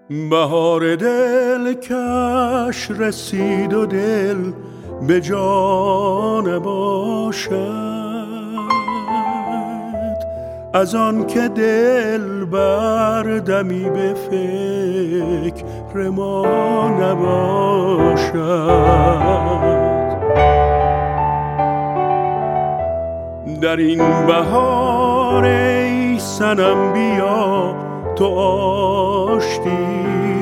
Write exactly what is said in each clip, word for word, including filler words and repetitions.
بهار دل کش رسید و دل به جان باشد، از آن که دل بردمی به فکر ما نباشد. در این بهار ای صنم بیا تو آشتی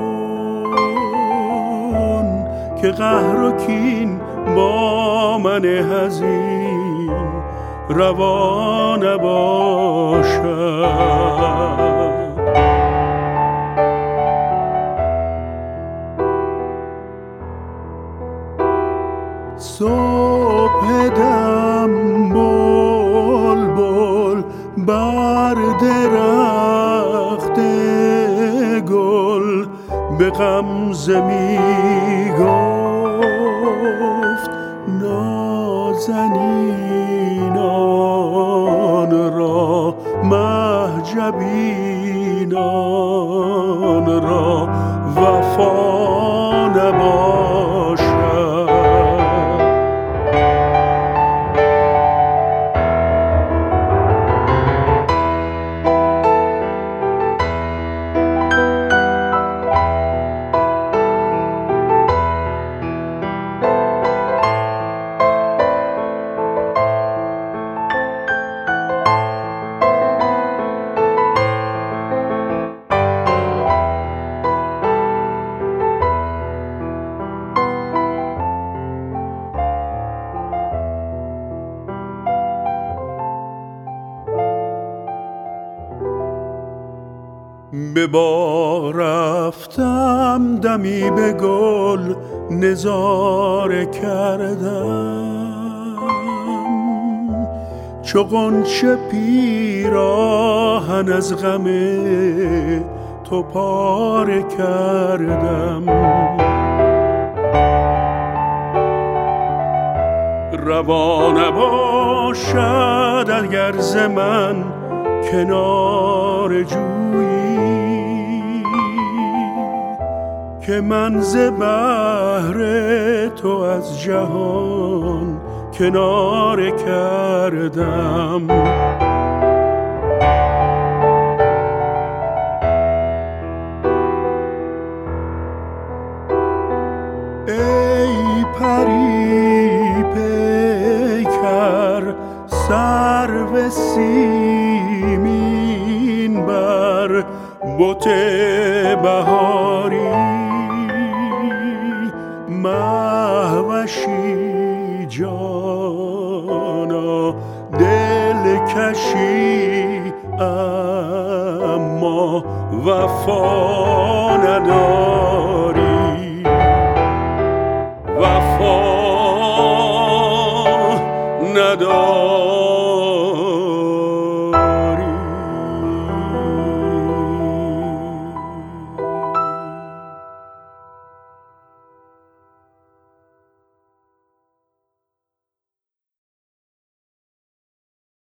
کن، که قهر و کین با من حزین روا نباشد. صبح دم بلبل بر درخت گل به غمزه می گفت نازنینان را مهجبینان را وفا نباشد. به باغ رفتم دمی به گل نظاره کردم، چو غنچه پیراهن از غم تو پاره کردم. روا نباشد اگر ز من کنار جویی، که من ز بحر تو از جهان کناره کردم. ای پری پیکر سرو سیمین بر بت بهاری، مهوشی جانا دل کشی اما وفا نداری.